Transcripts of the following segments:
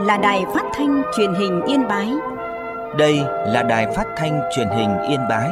là Đài Phát thanh Truyền hình Yên Bái. Đây là Đài Phát thanh Truyền hình Yên Bái.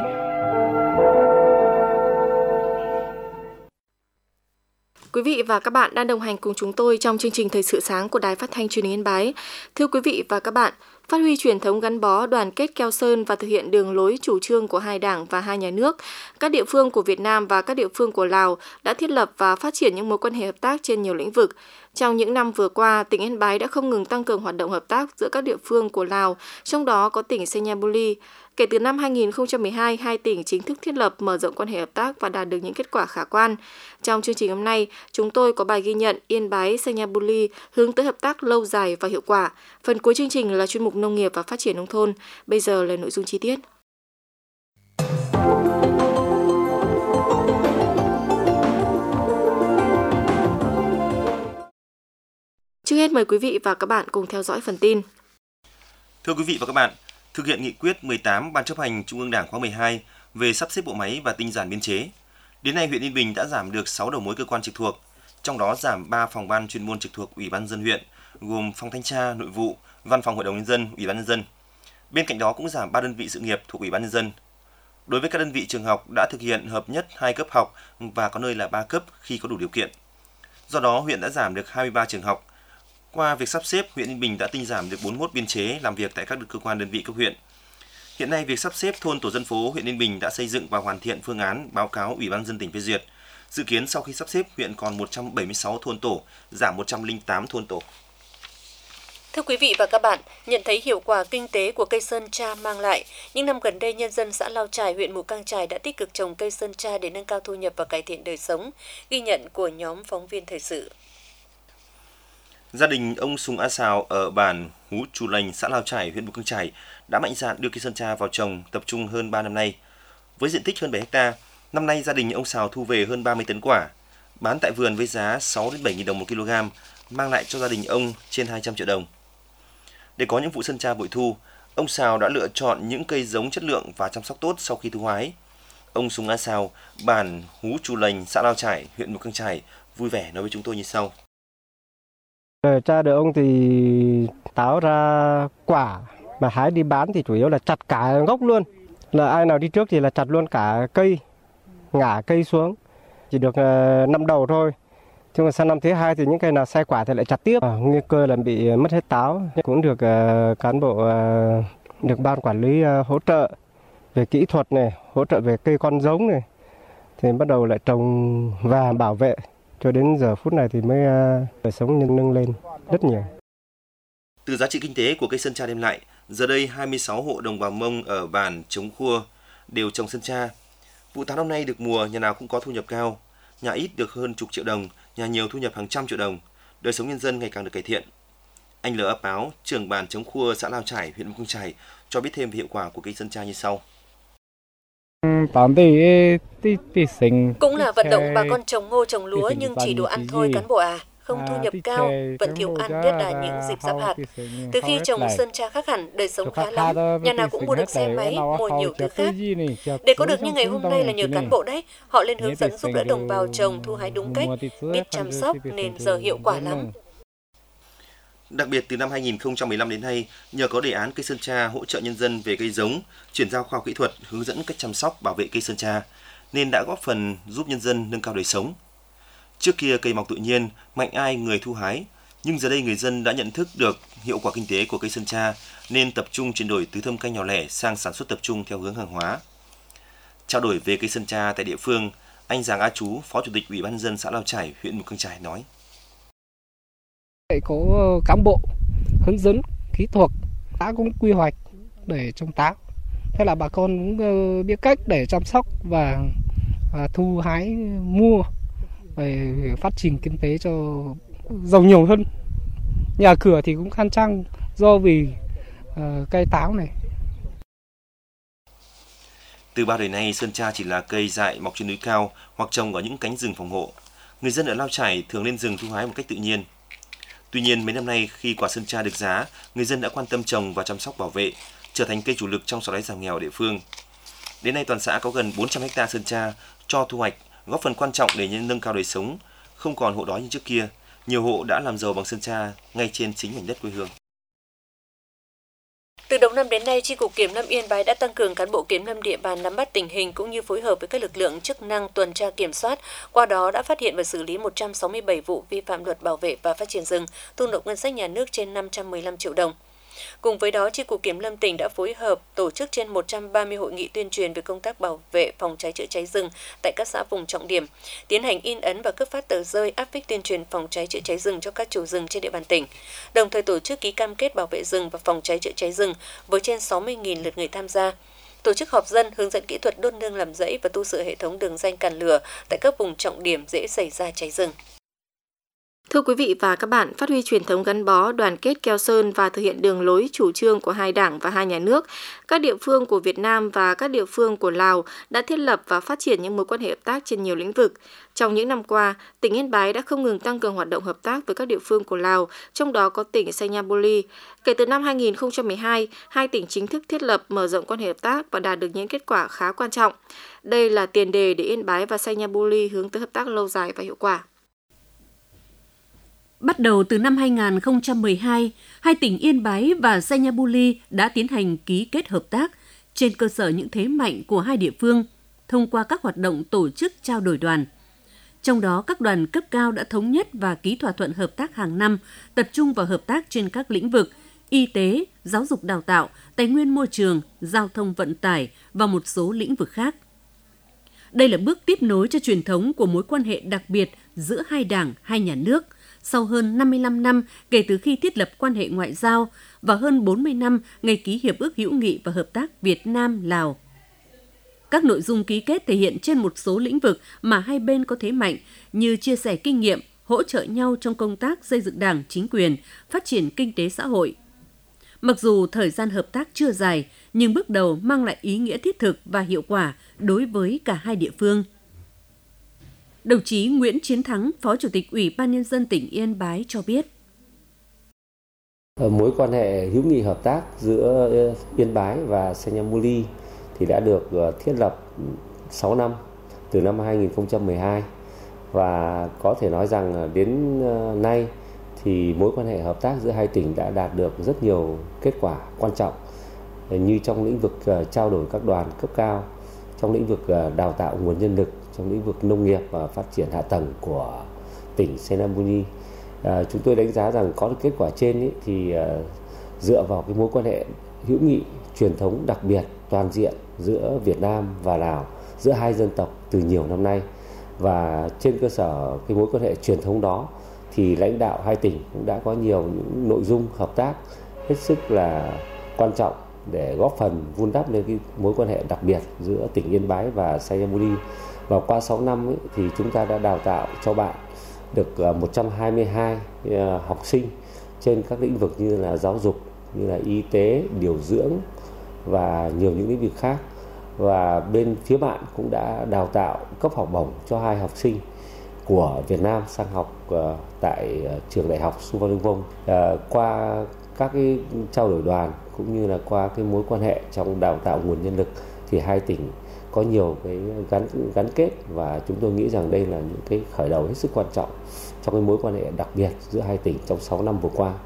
Quý vị và các bạn đang đồng hành cùng chúng tôi trong chương trình Thời sự sáng của Đài Phát thanh Truyền hình Yên Bái. Thưa quý vị và các bạn, phát huy truyền thống gắn bó đoàn kết keo sơn và thực hiện đường lối chủ trương của hai đảng và hai nhà nước, các địa phương của Việt Nam và các địa phương của Lào đã thiết lập và phát triển những mối quan hệ hợp tác trên nhiều lĩnh vực. Trong những năm vừa qua, tỉnh Yên Bái đã không ngừng tăng cường hoạt động hợp tác giữa các địa phương của Lào, trong đó có tỉnh Senyabuli. Kể từ năm 2012, hai tỉnh chính thức thiết lập mở rộng quan hệ hợp tác và đạt được những kết quả khả quan. Trong chương trình hôm nay, chúng tôi có bài ghi nhận Yên Bái Senyabuli hướng tới hợp tác lâu dài và hiệu quả. Phần cuối chương trình là chuyên mục Nông nghiệp và Phát triển nông thôn. Bây giờ là nội dung chi tiết. Trước hết mời quý vị và các bạn cùng theo dõi phần tin. Thưa quý vị và các bạn, thực hiện nghị quyết 18 Ban chấp hành Trung ương Đảng khóa 12 về sắp xếp bộ máy và tinh giản biên chế, đến nay huyện Yên Bình đã giảm được 6 đầu mối cơ quan trực thuộc, trong đó giảm 3 phòng ban chuyên môn trực thuộc Ủy ban nhân dân huyện, gồm phòng thanh tra, nội vụ, văn phòng hội đồng nhân dân, Ủy ban nhân dân. Bên cạnh đó cũng giảm 3 đơn vị sự nghiệp thuộc Ủy ban nhân dân. Đối với các đơn vị trường học đã thực hiện hợp nhất 2 cấp học và có nơi là 3 cấp khi có đủ điều kiện. Do đó, huyện đã giảm được 23 trường học. Qua việc sắp xếp, huyện Yên Bình đã tinh giảm được 41 biên chế làm việc tại các cơ quan đơn vị cấp huyện. Hiện nay, việc sắp xếp thôn tổ dân phố huyện Yên Bình đã xây dựng và hoàn thiện phương án báo cáo Ủy ban nhân dân tỉnh phê duyệt. Dự kiến sau khi sắp xếp, huyện còn 176 thôn tổ, giảm 108 thôn tổ. Thưa quý vị và các bạn, nhận thấy hiệu quả kinh tế của cây sơn tra mang lại, những năm gần đây nhân dân xã Lao Chải, huyện Mù Cang Chải đã tích cực trồng cây sơn tra để nâng cao thu nhập và cải thiện đời sống. Ghi nhận của nhóm phóng viên thời sự. Gia đình ông Sùng A Sào ở bản Hú Chù Lành, xã Lao Chải, huyện Mù Cang Chải đã mạnh dạn đưa cây sơn tra vào trồng tập trung hơn 3 năm nay. Với diện tích hơn 7 ha, năm nay gia đình ông Sào thu về hơn 30 tấn quả, bán tại vườn với giá 6 đến 7.000 đồng một kg, mang lại cho gia đình ông trên 200 triệu đồng. Để có những vụ sơn tra bội thu, ông Sào đã lựa chọn những cây giống chất lượng và chăm sóc tốt sau khi thu hái. Ông Sùng A Sào, bản Hú Chù Lành, xã Lao Chải, huyện Mù Cang Chải vui vẻ nói với chúng tôi như sau. Cha đời ông thì táo ra quả mà hái đi bán thì chủ yếu là chặt cả gốc luôn. Là ai nào đi trước thì là chặt luôn cả cây, ngả cây xuống. Chỉ được 5 đầu thôi. Nhưng mà sang năm thứ hai thì những cây nào sai quả thì lại chặt tiếp. Nguy cơ là bị mất hết táo. Cũng được cán bộ, được ban quản lý hỗ trợ về kỹ thuật này, hỗ trợ về cây con giống này. Thì bắt đầu lại trồng và bảo vệ. Cho đến giờ phút này thì mới đời sống nâng lên rất nhiều. Từ giá trị kinh tế của cây sơn tra đem lại, giờ đây 26 hộ đồng bào Mông ở bản Trống Khua đều trồng sơn tra. Vụ táo năm nay được mùa, nhà nào cũng có thu nhập cao. Nhà ít được hơn chục triệu đồng, nhà nhiều thu nhập hàng trăm triệu đồng. Đời sống nhân dân ngày càng được cải thiện. Anh L. Ấp Áo, trưởng bản Trống Khua, xã Lao Chải, huyện Mù Cang Chải cho biết thêm về hiệu quả của cây sơn tra như sau. Cũng là vận động bà con trồng ngô trồng lúa nhưng chỉ đồ ăn thôi cán bộ à. Không thu nhập cao, vẫn thiếu ăn nhất là những dịp giáp hạt. Từ khi trồng sơn tra khác hẳn, đời sống khá lắm, nhà nào cũng mua được xe máy, mua nhiều thứ khác. Để có được như ngày hôm nay là nhờ cán bộ đấy, họ lên hướng dẫn giúp đỡ đồng bào trồng thu hái đúng cách, biết chăm sóc nên giờ hiệu quả lắm. Đặc biệt từ năm 2015 đến nay, nhờ có đề án cây sơn tra hỗ trợ nhân dân về cây giống, chuyển giao khoa học kỹ thuật, hướng dẫn cách chăm sóc, bảo vệ cây sơn tra, nên đã góp phần giúp nhân dân nâng cao đời sống. Trước kia cây mọc tự nhiên, mạnh ai người thu hái, nhưng giờ đây người dân đã nhận thức được hiệu quả kinh tế của cây sơn tra nên tập trung chuyển đổi từ thâm canh nhỏ lẻ sang sản xuất tập trung theo hướng hàng hóa. Trao đổi về cây sơn tra tại địa phương, anh Giàng A Chú, Phó Chủ tịch Ủy ban nhân dân xã Lao Chải, huyện Mù Cang Chải nói: Có cán bộ hướng dẫn kỹ thuật đã cũng quy hoạch để trồng táo. Thế là bà con cũng biết cách để chăm sóc và thu hái mua để phát triển kinh tế cho giàu nhiều hơn. Nhà cửa thì cũng khang trang do vì cây táo này. Từ bao đời nay, sơn tra chỉ là cây dại mọc trên núi cao hoặc trồng ở những cánh rừng phòng hộ. Người dân ở Lao Chải thường lên rừng thu hái một cách tự nhiên. Tuy nhiên, mấy năm nay khi quả sơn tra được giá, người dân đã quan tâm trồng và chăm sóc bảo vệ, trở thành cây chủ lực trong xóa đói giảm nghèo ở địa phương. Đến nay toàn xã có gần 400 ha sơn tra cho thu hoạch, góp phần quan trọng để nâng cao đời sống, không còn hộ đói như trước kia. Nhiều hộ đã làm giàu bằng sơn tra ngay trên chính mảnh đất quê hương. Từ đầu năm đến nay, Chi cục Kiểm lâm Yên Bái đã tăng cường cán bộ kiểm lâm địa bàn nắm bắt tình hình cũng như phối hợp với các lực lượng chức năng tuần tra kiểm soát. Qua đó đã phát hiện và xử lý 167 vụ vi phạm luật bảo vệ và phát triển rừng, thu nộp ngân sách nhà nước trên 515 triệu đồng. Cùng với đó, Chi cục Kiểm lâm tỉnh đã phối hợp tổ chức trên 130 hội nghị tuyên truyền về công tác bảo vệ phòng cháy chữa cháy rừng tại các xã vùng trọng điểm, tiến hành in ấn và cấp phát tờ rơi áp phích tuyên truyền phòng cháy chữa cháy rừng cho các chủ rừng trên địa bàn tỉnh. Đồng thời tổ chức ký cam kết bảo vệ rừng và phòng cháy chữa cháy rừng với trên 60.000 lượt người tham gia. Tổ chức họp dân hướng dẫn kỹ thuật đốt nương làm rẫy và tu sửa hệ thống đường ranh cản lửa tại các vùng trọng điểm dễ xảy ra cháy rừng. Thưa quý vị và các bạn, phát huy truyền thống gắn bó, đoàn kết keo sơn và thực hiện đường lối chủ trương của hai đảng và hai nhà nước, các địa phương của Việt Nam và các địa phương của Lào đã thiết lập và phát triển những mối quan hệ hợp tác trên nhiều lĩnh vực. Trong những năm qua, tỉnh Yên Bái đã không ngừng tăng cường hoạt động hợp tác với các địa phương của Lào, trong đó có tỉnh Sayanbuli. Kể từ năm 2012, hai tỉnh chính thức thiết lập mở rộng quan hệ hợp tác và đạt được những kết quả khá quan trọng. Đây là tiền đề để Yên Bái và Sayanbuli hướng tới hợp tác lâu dài và hiệu quả. Bắt đầu từ năm 2012, hai tỉnh Yên Bái và Sayanbuli đã tiến hành ký kết hợp tác trên cơ sở những thế mạnh của hai địa phương thông qua các hoạt động tổ chức trao đổi đoàn. Trong đó, các đoàn cấp cao đã thống nhất và ký thỏa thuận hợp tác hàng năm, tập trung vào hợp tác trên các lĩnh vực y tế, giáo dục đào tạo, tài nguyên môi trường, giao thông vận tải và một số lĩnh vực khác. Đây là bước tiếp nối cho truyền thống của mối quan hệ đặc biệt giữa hai đảng, hai nhà nước, sau hơn 55 năm kể từ khi thiết lập quan hệ ngoại giao và hơn 40 năm ngày ký Hiệp ước hữu nghị và hợp tác Việt Nam-Lào. Các nội dung ký kết thể hiện trên một số lĩnh vực mà hai bên có thế mạnh như chia sẻ kinh nghiệm, hỗ trợ nhau trong công tác xây dựng đảng, chính quyền, phát triển kinh tế xã hội. Mặc dù thời gian hợp tác chưa dài, nhưng bước đầu mang lại ý nghĩa thiết thực và hiệu quả đối với cả hai địa phương. Đồng chí Nguyễn Chiến Thắng, Phó Chủ tịch Ủy ban Nhân dân tỉnh Yên Bái cho biết. Mối quan hệ hữu nghị hợp tác giữa Yên Bái và Sayanbuli thì đã được thiết lập 6 năm, từ năm 2012. Và có thể nói rằng đến nay thì mối quan hệ hợp tác giữa hai tỉnh đã đạt được rất nhiều kết quả quan trọng, như trong lĩnh vực trao đổi các đoàn cấp cao, trong lĩnh vực đào tạo nguồn nhân lực, trong lĩnh vực nông nghiệp và phát triển hạ tầng của tỉnh Sayanbuli. Chúng tôi đánh giá rằng có được kết quả trên thì dựa vào cái mối quan hệ hữu nghị truyền thống đặc biệt toàn diện giữa Việt Nam và Lào, giữa hai dân tộc từ nhiều năm nay. Và trên cơ sở cái mối quan hệ truyền thống đó thì lãnh đạo hai tỉnh cũng đã có nhiều những nội dung hợp tác hết sức là quan trọng để góp phần vun đắp lên cái mối quan hệ đặc biệt giữa tỉnh Yên Bái và Sayanbuli. Và qua 6 năm thì chúng ta đã đào tạo cho bạn được 122 học sinh trên các lĩnh vực như là giáo dục, như là y tế, điều dưỡng và nhiều những lĩnh vực khác. Và bên phía bạn cũng đã đào tạo cấp học bổng cho 2 học sinh của Việt Nam sang học tại trường đại học Su Van Lương Vông. Qua các cái trao đổi đoàn cũng như là qua cái mối quan hệ trong đào tạo nguồn nhân lực thì hai tỉnh có nhiều cái gắn kết, và chúng tôi nghĩ rằng đây là những cái khởi đầu hết sức quan trọng trong cái mối quan hệ đặc biệt giữa hai tỉnh trong 6 năm vừa qua.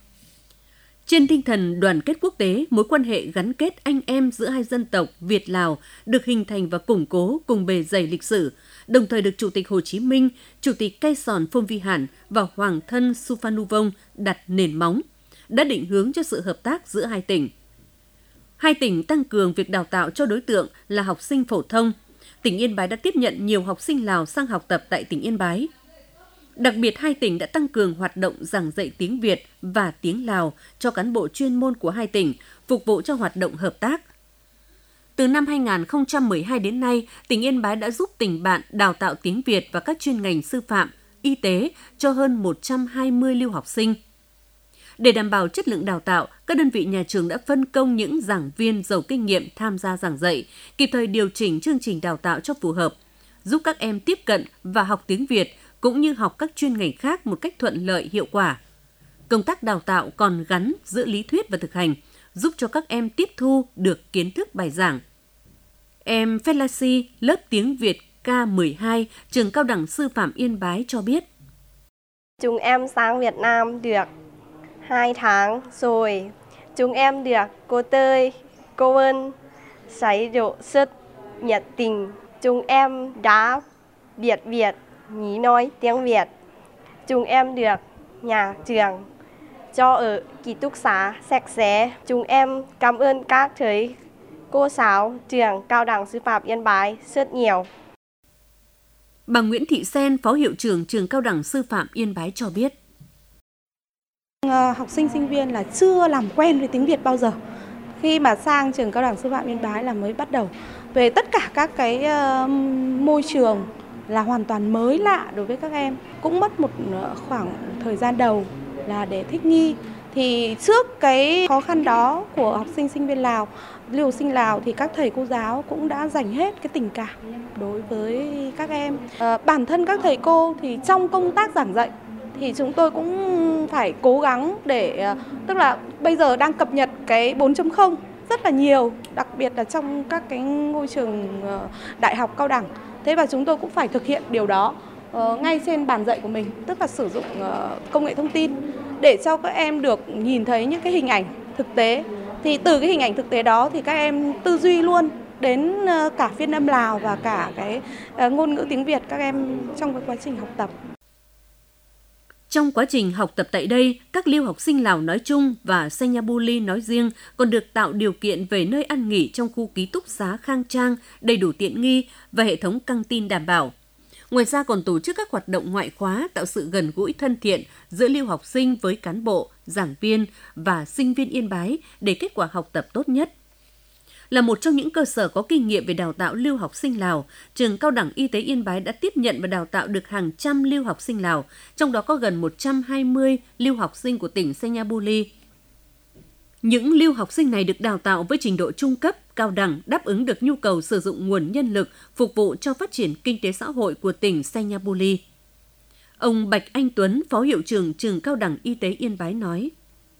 Trên tinh thần đoàn kết quốc tế, mối quan hệ gắn kết anh em giữa hai dân tộc Việt-Lào được hình thành và củng cố cùng bề dày lịch sử, đồng thời được Chủ tịch Hồ Chí Minh, Chủ tịch Cây Sòn Phôm Vi Hản và Hoàng thân Suphanuvong đặt nền móng, đã định hướng cho sự hợp tác giữa hai tỉnh. Hai tỉnh tăng cường việc đào tạo cho đối tượng là học sinh phổ thông. Tỉnh Yên Bái đã tiếp nhận nhiều học sinh Lào sang học tập tại tỉnh Yên Bái. Đặc biệt, hai tỉnh đã tăng cường hoạt động giảng dạy tiếng Việt và tiếng Lào cho cán bộ chuyên môn của hai tỉnh, phục vụ cho hoạt động hợp tác. Từ năm 2012 đến nay, tỉnh Yên Bái đã giúp tỉnh bạn đào tạo tiếng Việt và các chuyên ngành sư phạm, y tế cho hơn 120 lưu học sinh. Để đảm bảo chất lượng đào tạo, các đơn vị nhà trường đã phân công những giảng viên giàu kinh nghiệm tham gia giảng dạy, kịp thời điều chỉnh chương trình đào tạo cho phù hợp, giúp các em tiếp cận và học tiếng Việt cũng như học các chuyên ngành khác một cách thuận lợi, hiệu quả. Công tác đào tạo còn gắn giữa lý thuyết và thực hành, giúp cho các em tiếp thu được kiến thức bài giảng. Em Felasi, lớp tiếng Việt K12, trường Cao đẳng Sư phạm Yên Bái cho biết. Chúng em sang Việt Nam được 2 tháng rồi. Chúng em được cô Tơi, cô Ân dạy dỗ rất nhiệt tình. Chúng em đã biết Việt, nghĩ nói tiếng Việt. Chúng em được nhà trường cho ở ký túc xá sạch sẽ. Chúng em cảm ơn các thầy cô giáo trường Cao đẳng Sư phạm Yên Bái rất nhiều. Bà Nguyễn Thị Sen, Phó Hiệu trưởng Trường Cao đẳng Sư phạm Yên Bái cho biết. Học sinh, sinh viên là chưa làm quen với tiếng Việt bao giờ. Khi mà sang Trường Cao đẳng Sư phạm Yên Bái là mới bắt đầu. Về tất cả các cái môi trường là hoàn toàn mới lạ đối với các em. Cũng mất một khoảng thời gian đầu là để thích nghi. Thì trước cái khó khăn đó của học sinh, sinh viên Lào, lưu học sinh Lào thì các thầy cô giáo cũng đã dành hết cái tình cảm đối với các em. Bản thân các thầy cô thì trong công tác giảng dạy thì chúng tôi cũng phải cố gắng để, tức là bây giờ đang cập nhật cái 4.0 rất là nhiều, đặc biệt là trong các cái ngôi trường đại học cao đẳng. Thế và chúng tôi cũng phải thực hiện điều đó ngay trên bàn dạy của mình, tức là sử dụng công nghệ thông tin để cho các em được nhìn thấy những cái hình ảnh thực tế. Thì từ cái hình ảnh thực tế đó thì các em tư duy luôn đến cả phiên âm Lào và cả cái ngôn ngữ tiếng Việt các em trong cái quá trình học tập. Trong quá trình học tập tại đây, các lưu học sinh Lào nói chung và Senyabuli nói riêng còn được tạo điều kiện về nơi ăn nghỉ trong khu ký túc xá khang trang, đầy đủ tiện nghi và hệ thống căng tin đảm bảo. Ngoài ra còn tổ chức các hoạt động ngoại khóa tạo sự gần gũi thân thiện giữa lưu học sinh với cán bộ, giảng viên và sinh viên Yên Bái để kết quả học tập tốt nhất. Là một trong những cơ sở có kinh nghiệm về đào tạo lưu học sinh Lào, Trường Cao đẳng Y tế Yên Bái đã tiếp nhận và đào tạo được hàng trăm lưu học sinh Lào, trong đó có gần 120 lưu học sinh của tỉnh Senyabuli. Những lưu học sinh này được đào tạo với trình độ trung cấp, cao đẳng, đáp ứng được nhu cầu sử dụng nguồn nhân lực phục vụ cho phát triển kinh tế xã hội của tỉnh Senyabuli. Ông Bạch Anh Tuấn, Phó Hiệu trưởng Trường Cao đẳng Y tế Yên Bái nói.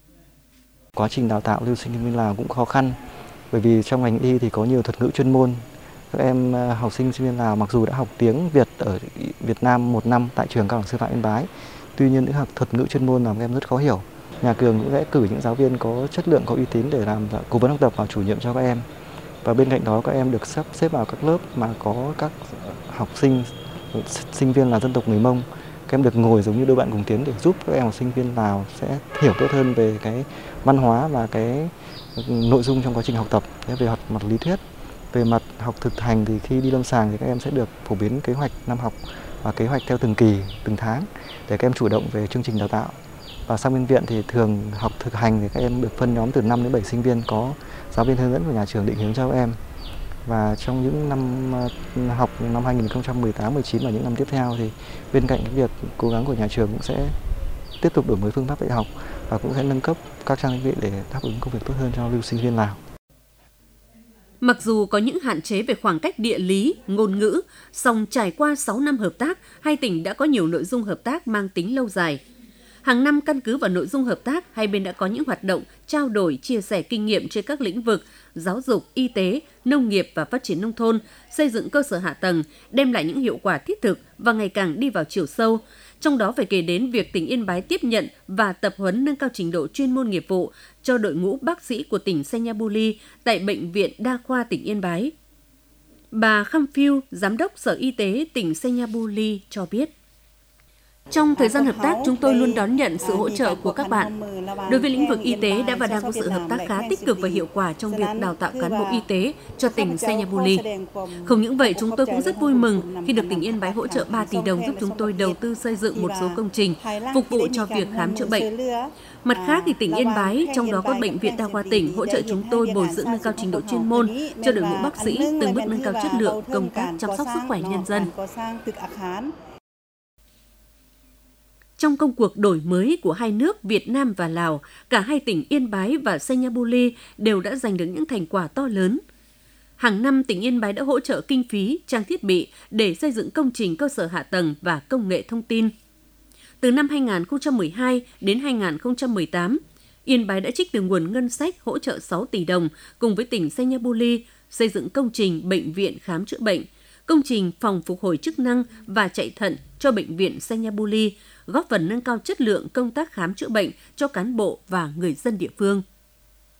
Quá trình đào tạo lưu sinh viên Lào cũng khó khăn, bởi vì trong ngành y thì có nhiều thuật ngữ chuyên môn. Các em học sinh sinh viên Lào mặc dù đã học tiếng Việt ở Việt Nam 1 năm tại Trường Cao đẳng Sư phạm Yên Bái, tuy nhiên những thuật ngữ chuyên môn làm các em rất khó hiểu. Nhà trường cũng sẽ cử những giáo viên có chất lượng, có uy tín để làm cố vấn học tập và chủ nhiệm cho các em. Và bên cạnh đó các em được sắp xếp vào các lớp mà có các học sinh, sinh viên là dân tộc người Mông. Các em được ngồi giống như đôi bạn cùng tiến để giúp các em học sinh viên Lào sẽ hiểu tốt hơn về cái văn hóa và cái nội dung trong quá trình học tập. Về mặt lý thuyết, về mặt học thực hành thì khi đi lâm sàng thì các em sẽ được phổ biến kế hoạch năm học và kế hoạch theo từng kỳ, từng tháng để các em chủ động về chương trình đào tạo. Và sang bên viện thì thường học thực hành thì các em được phân nhóm từ 5 đến 7 sinh viên, có giáo viên hướng dẫn của nhà trường định hướng cho các em. Và trong những năm học năm 2018, 19 và những năm tiếp theo thì bên cạnh cái việc cố gắng của nhà trường cũng sẽ tiếp tục đổi mới phương pháp dạy học và cũng sẽ nâng cấp các trang thiết bị để đáp ứng công việc tốt hơn cho lưu sinh viên Lào. Mặc dù có những hạn chế về khoảng cách địa lý, ngôn ngữ, song trải qua 6 năm hợp tác, hai tỉnh đã có nhiều nội dung hợp tác mang tính lâu dài. Hàng năm căn cứ vào nội dung hợp tác, hai bên đã có những hoạt động trao đổi, chia sẻ kinh nghiệm trên các lĩnh vực giáo dục, y tế, nông nghiệp và phát triển nông thôn, xây dựng cơ sở hạ tầng, đem lại những hiệu quả thiết thực và ngày càng đi vào chiều sâu. Trong đó phải kể đến việc tỉnh Yên Bái tiếp nhận và tập huấn nâng cao trình độ chuyên môn nghiệp vụ cho đội ngũ bác sĩ của tỉnh Senyabuli tại Bệnh viện Đa khoa tỉnh Yên Bái. Bà Kham Phiêu, Giám đốc Sở Y tế tỉnh Senyabuli cho biết. Trong thời gian hợp tác, chúng tôi luôn đón nhận sự hỗ trợ của các bạn. Đối với lĩnh vực y tế đã và đang có sự hợp tác khá tích cực và hiệu quả trong việc đào tạo cán bộ y tế cho tỉnh Senyabuli. Không những vậy, chúng tôi cũng rất vui mừng khi được tỉnh Yên Bái hỗ trợ 3 tỷ đồng giúp chúng tôi đầu tư xây dựng một số công trình phục vụ cho việc khám chữa bệnh. Mặt khác, thì tỉnh Yên Bái, trong đó có Bệnh viện Đa khoa tỉnh, hỗ trợ chúng tôi bồi dưỡng nâng cao trình độ chuyên môn cho đội ngũ bác sĩ, từng bước nâng cao chất lượng công tác chăm sóc sức khỏe nhân dân. Trong công cuộc đổi mới của hai nước Việt Nam và Lào, cả hai tỉnh Yên Bái và Senyabuli đều đã giành được những thành quả to lớn. Hàng năm, tỉnh Yên Bái đã hỗ trợ kinh phí, trang thiết bị để xây dựng công trình cơ sở hạ tầng và công nghệ thông tin. Từ năm 2012 đến 2018, Yên Bái đã trích từ nguồn ngân sách hỗ trợ 6 tỷ đồng cùng với tỉnh Senyabuli xây dựng công trình bệnh viện khám chữa bệnh, công trình phòng phục hồi chức năng và chạy thận cho bệnh viện Senyabuli, góp phần nâng cao chất lượng công tác khám chữa bệnh cho cán bộ và người dân địa phương.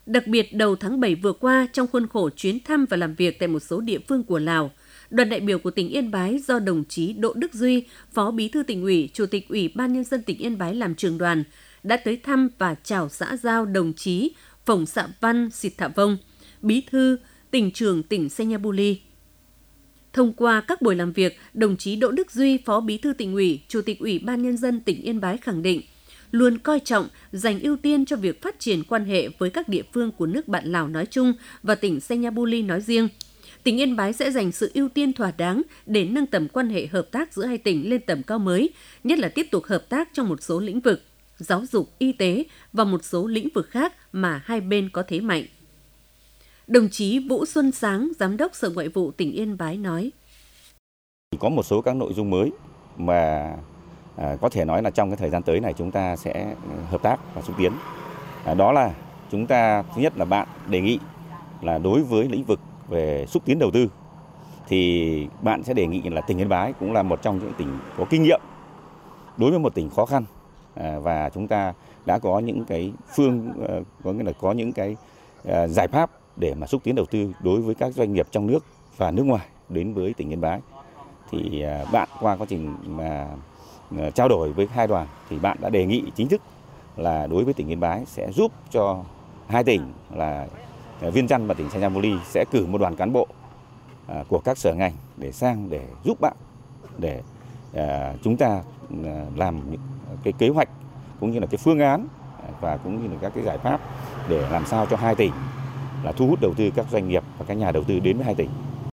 Đặc biệt đầu tháng 7 vừa qua, trong khuôn khổ chuyến thăm và làm việc tại một số địa phương của Lào, đoàn đại biểu của tỉnh Yên Bái do đồng chí Đỗ Đức Duy, Phó Bí thư Tỉnh ủy, Chủ tịch Ủy ban Nhân dân tỉnh Yên Bái làm trưởng đoàn, đã tới thăm và chào xã giao đồng chí Phổng Sạ Văn Sịt Thạ Vông, Bí thư, Tỉnh trưởng tỉnh Senyabuli. Thông qua các buổi làm việc, đồng chí Đỗ Đức Duy, Phó Bí thư Tỉnh ủy, Chủ tịch Ủy ban Nhân dân tỉnh Yên Bái khẳng định, luôn coi trọng, dành ưu tiên cho việc phát triển quan hệ với các địa phương của nước bạn Lào nói chung và tỉnh Senyabuli nói riêng. Tỉnh Yên Bái sẽ dành sự ưu tiên thỏa đáng để nâng tầm quan hệ hợp tác giữa hai tỉnh lên tầm cao mới, nhất là tiếp tục hợp tác trong một số lĩnh vực, giáo dục, y tế và một số lĩnh vực khác mà hai bên có thế mạnh. Đồng chí Vũ Xuân Sáng, Giám đốc Sở Ngoại vụ tỉnh Yên Bái nói. Có một số các nội dung mới mà có thể nói là trong cái thời gian tới này chúng ta sẽ hợp tác và xúc tiến. Đó là chúng ta, thứ nhất là bạn đề nghị là đối với lĩnh vực về xúc tiến đầu tư thì bạn sẽ đề nghị là tỉnh Yên Bái cũng là một trong những tỉnh có kinh nghiệm đối với một tỉnh khó khăn, và chúng ta đã có những cái có nghĩa là có những cái giải pháp để mà xúc tiến đầu tư đối với các doanh nghiệp trong nước và nước ngoài đến với tỉnh Yên Bái. Thì bạn qua quá trình mà trao đổi với hai đoàn thì bạn đã đề nghị chính thức là đối với tỉnh Yên Bái sẽ giúp cho hai tỉnh là Viêng Chăn và tỉnh Senyabuli sẽ cử một đoàn cán bộ của các sở ngành để sang để giúp bạn để chúng ta làm những cái kế hoạch cũng như là cái phương án và cũng như là các cái giải pháp để làm sao cho hai tỉnh là thu hút đầu tư các doanh nghiệp và các nhà đầu tư đến với hai tỉnh.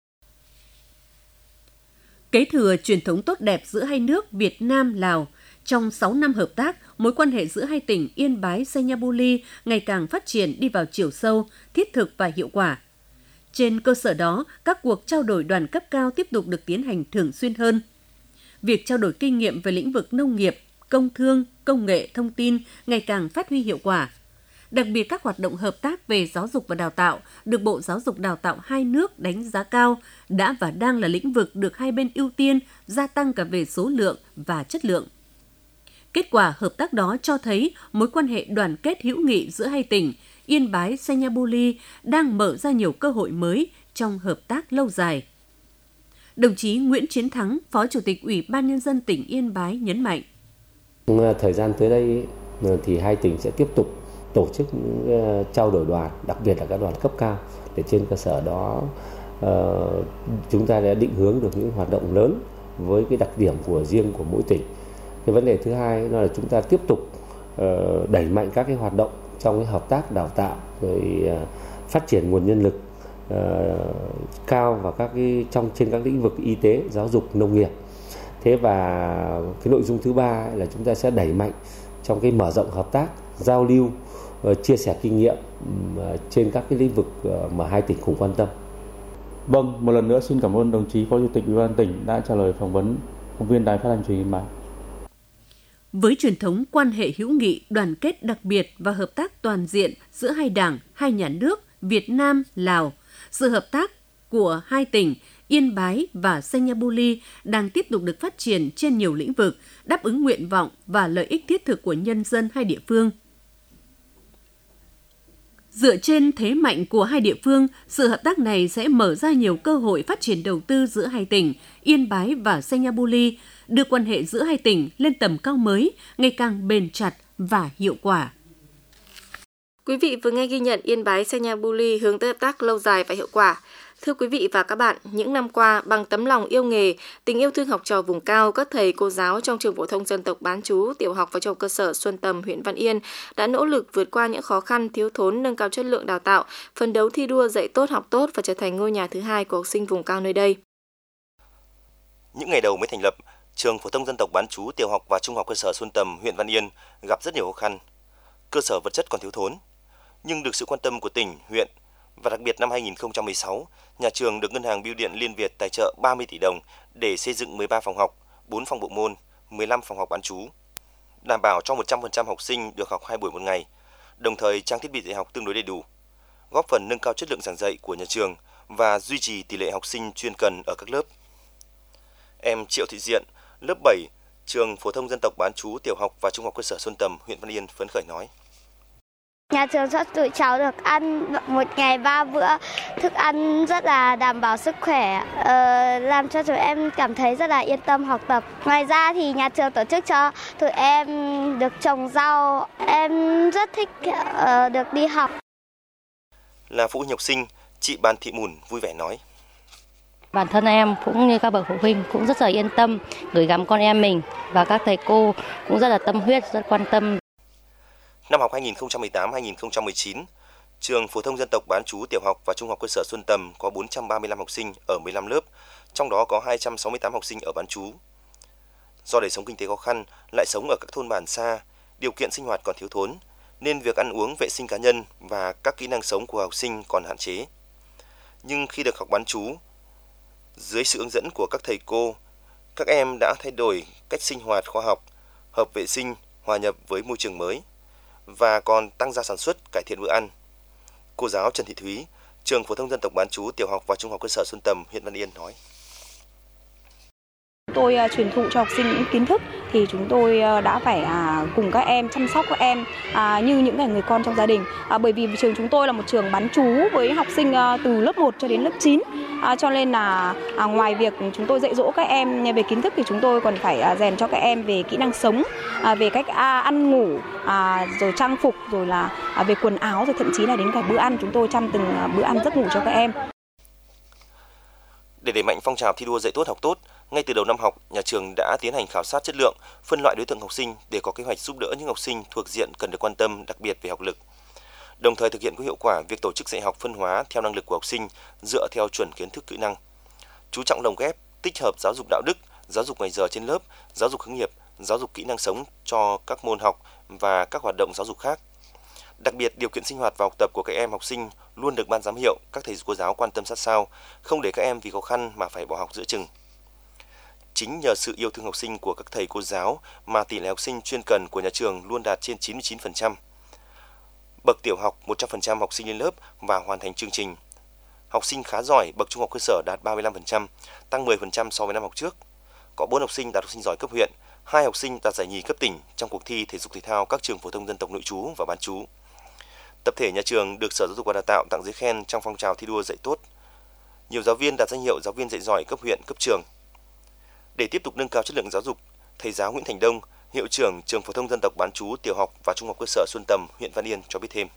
Kế thừa truyền thống tốt đẹp giữa hai nước Việt Nam, Lào, trong 6 năm hợp tác, mối quan hệ giữa hai tỉnh Yên Bái, Senyabuli ngày càng phát triển đi vào chiều sâu, thiết thực và hiệu quả. Trên cơ sở đó, các cuộc trao đổi đoàn cấp cao tiếp tục được tiến hành thường xuyên hơn. Việc trao đổi kinh nghiệm về lĩnh vực nông nghiệp, công thương, công nghệ, thông tin ngày càng phát huy hiệu quả. Đặc biệt các hoạt động hợp tác về giáo dục và đào tạo được Bộ Giáo dục Đào tạo hai nước đánh giá cao, đã và đang là lĩnh vực được hai bên ưu tiên, gia tăng cả về số lượng và chất lượng. Kết quả hợp tác đó cho thấy mối quan hệ đoàn kết hữu nghị giữa hai tỉnh Yên Bái, Senyabuli đang mở ra nhiều cơ hội mới trong hợp tác lâu dài. Đồng chí Nguyễn Chiến Thắng, Phó Chủ tịch Ủy ban Nhân dân tỉnh Yên Bái nhấn mạnh. Thời gian tới đây thì hai tỉnh sẽ tiếp tục tổ chức trao đổi đoàn, đặc biệt là các đoàn cấp cao, để trên cơ sở đó chúng ta đã định hướng được những hoạt động lớn với cái đặc điểm của riêng của mỗi tỉnh. Cái vấn đề thứ hai là chúng ta tiếp tục đẩy mạnh các cái hoạt động trong cái hợp tác đào tạo, rồi phát triển nguồn nhân lực cao và trên các lĩnh vực y tế, giáo dục, nông nghiệp. Thế và cái nội dung thứ ba là chúng ta sẽ đẩy mạnh trong cái mở rộng hợp tác, giao lưu, chia sẻ kinh nghiệm trên các cái lĩnh vực mà hai tỉnh cùng quan tâm. Vâng, một lần nữa xin cảm ơn đồng chí Phó Chủ tịch Ủy ban tỉnh đã trả lời phỏng vấn phóng viên Đài Phát thanh Truyền hình Yên Bái. Với truyền thống quan hệ hữu nghị, đoàn kết đặc biệt và hợp tác toàn diện giữa hai đảng, hai nhà nước Việt Nam, Lào, sự hợp tác của hai tỉnh Yên Bái và Senyabuli đang tiếp tục được phát triển trên nhiều lĩnh vực, đáp ứng nguyện vọng và lợi ích thiết thực của nhân dân hai địa phương. Dựa trên thế mạnh của hai địa phương, sự hợp tác này sẽ mở ra nhiều cơ hội phát triển đầu tư giữa hai tỉnh Yên Bái và Senyabuli, đưa quan hệ giữa hai tỉnh lên tầm cao mới, ngày càng bền chặt và hiệu quả. Quý vị vừa nghe ghi nhận Yên Bái Senyabuli hướng tới hợp tác lâu dài và hiệu quả. Thưa quý vị và các bạn, những năm qua, bằng tấm lòng yêu nghề, tình yêu thương học trò vùng cao, các thầy cô giáo trong trường phổ thông dân tộc bán trú, tiểu học và trung học cơ sở Xuân Tầm, huyện Văn Yên đã nỗ lực vượt qua những khó khăn, thiếu thốn, nâng cao chất lượng đào tạo, phấn đấu thi đua dạy tốt, học tốt và trở thành ngôi nhà thứ hai của học sinh vùng cao nơi đây. Những ngày đầu mới thành lập, trường phổ thông dân tộc bán trú, tiểu học và trung học cơ sở Xuân Tầm, huyện Văn Yên gặp rất nhiều khó khăn. Cơ sở vật chất còn thiếu thốn, nhưng được sự quan tâm của tỉnh, huyện và đặc biệt năm 2016, nhà trường được Ngân hàng Bưu điện Liên Việt tài trợ 30 tỷ đồng để xây dựng 13 phòng học, 4 phòng bộ môn, 15 phòng học bán trú, đảm bảo cho 100% học sinh được học 2 buổi một ngày, đồng thời trang thiết bị dạy học tương đối đầy đủ, góp phần nâng cao chất lượng giảng dạy của nhà trường và duy trì tỷ lệ học sinh chuyên cần ở các lớp. Em Triệu Thị Diện, lớp 7, trường phổ thông dân tộc bán trú, tiểu học và trung học cơ sở Xuân Tầm, huyện Văn Yên phấn khởi nói. Nhà trường cho tụi cháu được ăn một ngày 3 bữa, thức ăn rất là đảm bảo sức khỏe, làm cho tụi em cảm thấy rất là yên tâm học tập. Ngoài ra thì nhà trường tổ chức cho tụi em được trồng rau, em rất thích được đi học. Là phụ huynh học sinh, chị Ban Thị Mùn vui vẻ nói. Bản thân em cũng như các bậc phụ huynh cũng rất là yên tâm gửi gắm con em mình, và các thầy cô cũng rất là tâm huyết, rất quan tâm. Năm học 2018-2019, trường phổ thông dân tộc bán trú tiểu học và trung học cơ sở Xuân Tầm có 435 học sinh ở 15 lớp, trong đó có 268 học sinh ở bán trú. Do đời sống kinh tế khó khăn, lại sống ở các thôn bản xa, điều kiện sinh hoạt còn thiếu thốn, nên việc ăn uống, vệ sinh cá nhân và các kỹ năng sống của học sinh còn hạn chế. Nhưng khi được học bán trú, dưới sự hướng dẫn của các thầy cô, các em đã thay đổi cách sinh hoạt khoa học, hợp vệ sinh, hòa nhập với môi trường mới và còn tăng gia sản xuất, cải thiện bữa ăn. Cô giáo Trần Thị Thúy, trường phổ thông dân tộc bán trú tiểu học và trung học cơ sở Xuân Tầm, huyện Văn Yên nói. Tôi truyền thụ cho học sinh những kiến thức thì chúng tôi đã phải cùng các em chăm sóc các em như những người con trong gia đình. Bởi vì trường chúng tôi là một trường bán trú với học sinh từ lớp 1 cho đến lớp 9. Cho nên là ngoài việc chúng tôi dạy dỗ các em về kiến thức thì chúng tôi còn phải rèn cho các em về kỹ năng sống, về cách ăn ngủ, rồi trang phục, rồi là về quần áo, rồi thậm chí là đến cả bữa ăn. Chúng tôi chăm từng bữa ăn giấc ngủ cho các em. Để đẩy mạnh phong trào thi đua dạy tốt học tốt, ngay từ đầu năm học, nhà trường đã tiến hành khảo sát chất lượng, phân loại đối tượng học sinh để có kế hoạch giúp đỡ những học sinh thuộc diện cần được quan tâm đặc biệt về học lực. Đồng thời thực hiện có hiệu quả việc tổ chức dạy học phân hóa theo năng lực của học sinh dựa theo chuẩn kiến thức kỹ năng. Chú trọng lồng ghép, tích hợp giáo dục đạo đức, giáo dục ngoài giờ trên lớp, giáo dục hướng nghiệp, giáo dục kỹ năng sống cho các môn học và các hoạt động giáo dục khác. Đặc biệt, điều kiện sinh hoạt và học tập của các em học sinh luôn được ban giám hiệu, các thầy cô giáo quan tâm sát sao, không để các em vì khó khăn mà phải bỏ học giữa chừng. Chính nhờ sự yêu thương học sinh của các thầy cô giáo mà tỷ lệ học sinh chuyên cần của nhà trường luôn đạt trên 99%. Bậc tiểu học 100% học sinh lên lớp và hoàn thành chương trình. Học sinh khá giỏi bậc trung học cơ sở đạt 35%, tăng 10% so với năm học trước. Có 4 học sinh đạt học sinh giỏi cấp huyện, 2 học sinh đạt giải nhì cấp tỉnh trong cuộc thi thể dục thể thao các trường phổ thông dân tộc nội trú và bán trú. Tập thể nhà trường được Sở Giáo dục và Đào tạo tặng giấy khen trong phong trào thi đua dạy tốt. Nhiều giáo viên đạt danh hiệu giáo viên dạy giỏi cấp huyện, cấp trường. Để tiếp tục nâng cao chất lượng giáo dục, thầy giáo Nguyễn Thành Đông, hiệu trưởng trường phổ thông dân tộc bán trú tiểu học và trung học cơ sở Xuân Tầm, huyện Văn Yên cho biết thêm.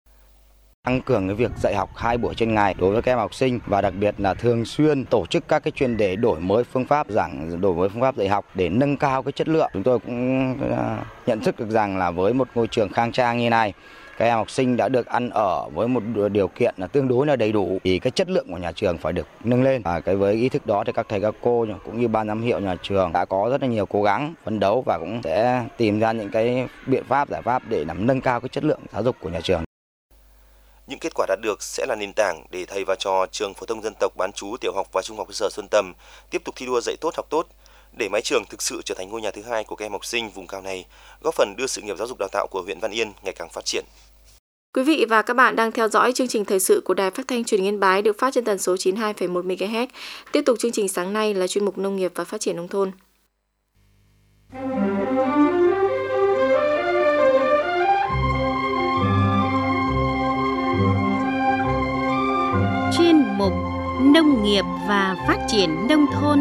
Tăng cường cái việc dạy học 2 buổi trên ngày đối với các em học sinh và đặc biệt là thường xuyên tổ chức các cái chuyên đề đổi mới phương pháp giảng, đổi mới phương pháp dạy học để nâng cao cái chất lượng. Chúng tôi cũng nhận thức được rằng là với một ngôi trường khang trang như này, các em học sinh đã được ăn ở với một điều kiện là tương đối là đầy đủ thì cái chất lượng của nhà trường phải được nâng lên. Với ý thức đó thì các thầy các cô cũng như ban giám hiệu nhà trường đã có rất là nhiều cố gắng phấn đấu và cũng sẽ tìm ra những cái biện pháp giải pháp để làm nâng cao cái chất lượng giáo dục của nhà trường. Những kết quả đạt được sẽ là nền tảng để thầy và trò trường phổ thông dân tộc bán trú tiểu học và trung học cơ sở Xuân Tầm tiếp tục thi đua dạy tốt học tốt để mái trường thực sự trở thành ngôi nhà thứ hai của các em học sinh vùng cao này, góp phần đưa sự nghiệp giáo dục đào tạo của huyện Văn Yên ngày càng phát triển. Quý vị và các bạn đang theo dõi chương trình thời sự của Đài Phát thanh Truyền hình Yên Bái được phát trên tần số 92,1 MHz. Tiếp tục chương trình sáng nay là chuyên mục Nông nghiệp và Phát triển nông thôn. Chuyên mục Nông nghiệp và Phát triển nông thôn.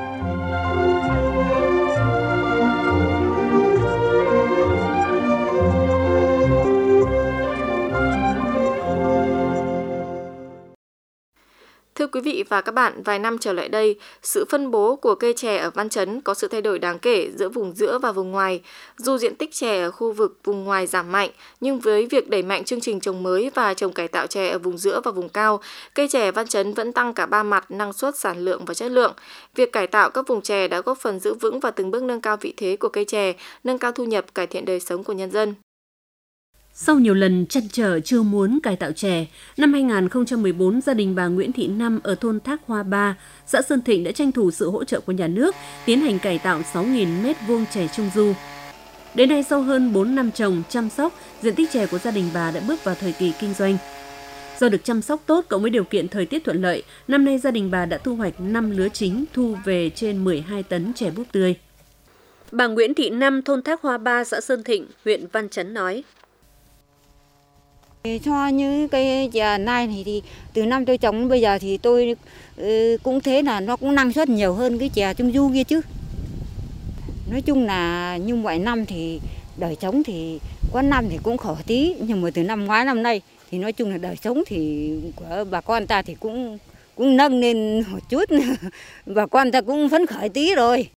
Thưa quý vị và các bạn, vài năm trở lại đây, sự phân bố của cây chè ở Văn Chấn có sự thay đổi đáng kể giữa vùng giữa và vùng ngoài. Dù diện tích chè ở khu vực vùng ngoài giảm mạnh, nhưng với việc đẩy mạnh chương trình trồng mới và trồng cải tạo chè ở vùng giữa và vùng cao, cây chè Văn Chấn vẫn tăng cả ba mặt năng suất, sản lượng và chất lượng. Việc cải tạo các vùng chè đã góp phần giữ vững và từng bước nâng cao vị thế của cây chè, nâng cao thu nhập, cải thiện đời sống của nhân dân. Sau nhiều lần trăn trở chưa muốn cải tạo chè, năm 2014, gia đình bà Nguyễn Thị Năm ở thôn Thác Hoa 3, xã Sơn Thịnh đã tranh thủ sự hỗ trợ của nhà nước, tiến hành cải tạo 6.000 m2 chè Trung Du. Đến nay, sau hơn 4 năm trồng, chăm sóc, diện tích chè của gia đình bà đã bước vào thời kỳ kinh doanh. Do được chăm sóc tốt cộng với điều kiện thời tiết thuận lợi, năm nay gia đình bà đã thu hoạch 5 lứa chính, thu về trên 12 tấn chè búp tươi. Bà Nguyễn Thị Năm, thôn Thác Hoa 3, xã Sơn Thịnh, huyện Văn Chấn nói. Cho những cây chè này thì từ năm tôi trồng đến bây giờ thì tôi cũng thấy là nó cũng năng suất nhiều hơn cái chè Trung Du kia chứ. Nói chung là như mọi năm thì đời sống thì có năm thì cũng khổ tí, nhưng mà từ năm ngoái năm nay thì nói chung là đời sống thì của bà con ta thì cũng nâng lên một chút, bà con ta cũng phấn khởi tí rồi.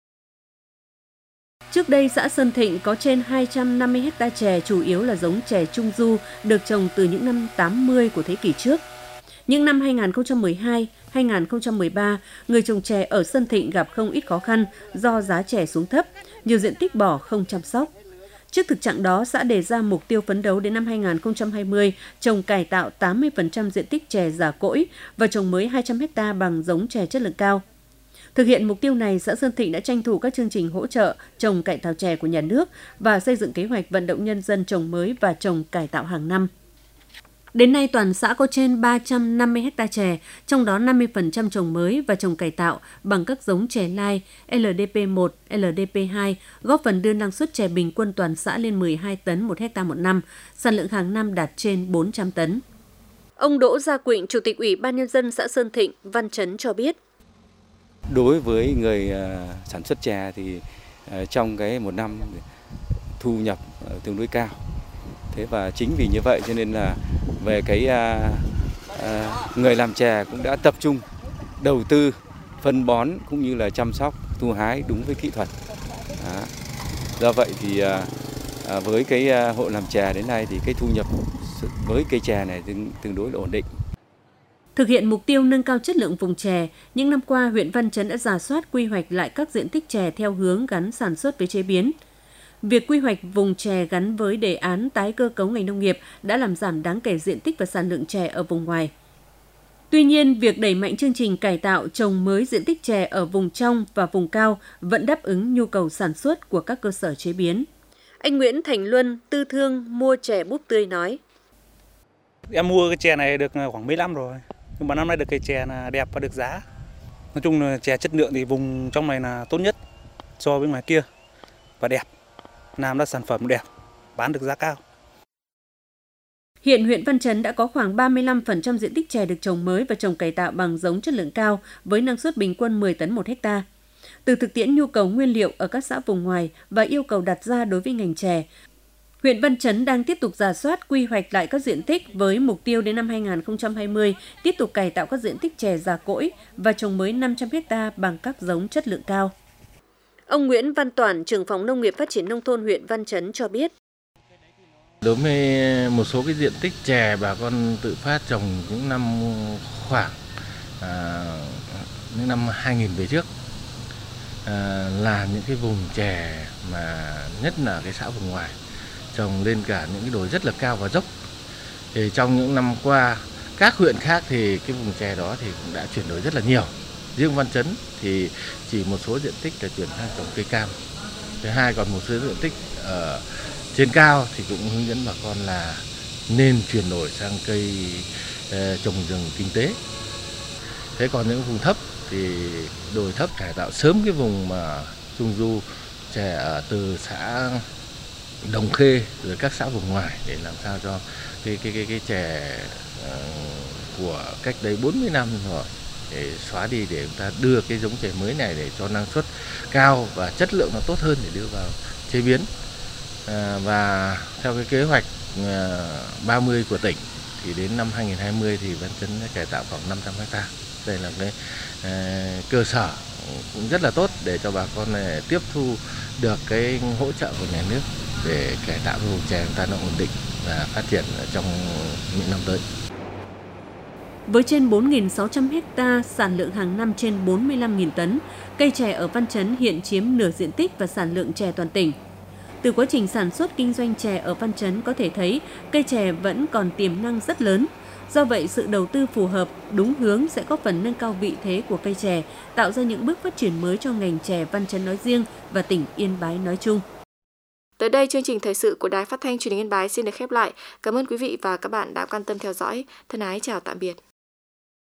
Trước đây, xã Sơn Thịnh có trên 250 ha chè, chủ yếu là giống chè Trung Du, được trồng từ những năm 80 của thế kỷ trước. Những năm 2012, 2013, người trồng chè ở Sơn Thịnh gặp không ít khó khăn do giá chè xuống thấp, nhiều diện tích bỏ không chăm sóc. Trước thực trạng đó, xã đề ra mục tiêu phấn đấu đến năm 2020 trồng cải tạo 80% diện tích chè già cỗi và trồng mới 200 ha bằng giống chè chất lượng cao. Thực hiện mục tiêu này, xã Sơn Thịnh đã tranh thủ các chương trình hỗ trợ trồng cải tạo chè của nhà nước và xây dựng kế hoạch vận động nhân dân trồng mới và trồng cải tạo hàng năm. Đến nay, toàn xã có trên 350 ha chè, trong đó 50% trồng mới và trồng cải tạo bằng các giống chè lai LDP1, LDP2, góp phần đưa năng suất chè bình quân toàn xã lên 12 tấn 1 ha một năm, sản lượng hàng năm đạt trên 400 tấn. Ông Đỗ Gia Quỳnh, Chủ tịch Ủy ban Nhân dân xã Sơn Thịnh, Văn Chấn cho biết. Đối với người sản xuất chè thì trong cái một năm thu nhập tương đối cao. Thế và chính vì như vậy cho nên là về cái người làm chè cũng đã tập trung đầu tư phân bón cũng như là chăm sóc thu hái đúng với kỹ thuật. Đó. Do vậy thì với cái hộ làm chè đến nay thì cái thu nhập với cây chè này tương đối là ổn định. Thực hiện mục tiêu nâng cao chất lượng vùng chè, những năm qua huyện Văn Chấn đã rà soát quy hoạch lại các diện tích chè theo hướng gắn sản xuất với chế biến. Việc quy hoạch vùng chè gắn với đề án tái cơ cấu ngành nông nghiệp đã làm giảm đáng kể diện tích và sản lượng chè ở vùng ngoài. Tuy nhiên, việc đẩy mạnh chương trình cải tạo trồng mới diện tích chè ở vùng trong và vùng cao vẫn đáp ứng nhu cầu sản xuất của các cơ sở chế biến. Anh Nguyễn Thành Luân, tư thương mua chè búp tươi nói. Em mua cái chè này được khoảng mấy năm rồi, nhưng mà năm nay được cái chè là đẹp và được giá. Nói chung là chè chất lượng thì vùng trong này là tốt nhất so với ngoài kia và đẹp. Làm ra sản phẩm đẹp, bán được giá cao. Hiện huyện Văn Chấn đã có khoảng 35% diện tích chè được trồng mới và trồng cải tạo bằng giống chất lượng cao với năng suất bình quân 10 tấn 1 ha. Từ thực tiễn nhu cầu nguyên liệu ở các xã vùng ngoài và yêu cầu đặt ra đối với ngành chè, huyện Văn Chấn đang tiếp tục rà soát quy hoạch lại các diện tích với mục tiêu đến năm 2020 tiếp tục cải tạo các diện tích chè già cỗi và trồng mới 500 ha bằng các giống chất lượng cao. Ông Nguyễn Văn Toản, trưởng phòng Nông nghiệp Phát triển Nông thôn huyện Văn Chấn cho biết. Đối với một số cái diện tích chè bà con tự phát trồng những năm khoảng những năm 2000 về trước là những cái vùng chè mà nhất là cái xã vùng ngoài trồng lên cả những cái đồi rất là cao và dốc. Thì trong những năm qua các huyện khác thì cái vùng chè đó thì cũng đã chuyển đổi rất là nhiều. Riêng Văn Chấn thì chỉ một số diện tích là chuyển sang trồng cây cam. Thứ hai, còn một số diện tích ở trên cao thì cũng hướng dẫn bà con là nên chuyển đổi sang cây trồng rừng kinh tế. Thế còn những vùng thấp thì đồi thấp cải tạo sớm cái vùng mà Trung Du chè ở từ xã Đồng Khê rồi các xã vùng ngoài để làm sao cho cái chè của cách đây 40 năm rồi để xóa đi, để chúng ta đưa cái giống chè mới này để cho năng suất cao và chất lượng nó tốt hơn để đưa vào chế biến. Và theo cái kế hoạch 30 của tỉnh thì đến năm 2020 thì Văn Chấn cải tạo khoảng 500 ha. Đây là cái cơ sở cũng rất là tốt để cho bà con này tiếp thu được cái hỗ trợ của nhà nước để cải tạo vùng chè chúng ta nó ổn định và phát triển trong những năm tới. Với trên 4.600 ha, sản lượng hàng năm trên 45.000 tấn, cây chè ở Văn Chấn hiện chiếm nửa diện tích và sản lượng chè toàn tỉnh. Từ quá trình sản xuất kinh doanh chè ở Văn Chấn có thể thấy cây chè vẫn còn tiềm năng rất lớn. Do vậy, sự đầu tư phù hợp, đúng hướng sẽ góp phần nâng cao vị thế của cây chè, tạo ra những bước phát triển mới cho ngành chè Văn Chấn nói riêng và tỉnh Yên Bái nói chung. Tới đây, chương trình thời sự của Đài Phát thanh Truyền hình Yên Bái xin được khép lại. Cảm ơn quý vị và các bạn đã quan tâm theo dõi. Thân ái chào tạm biệt.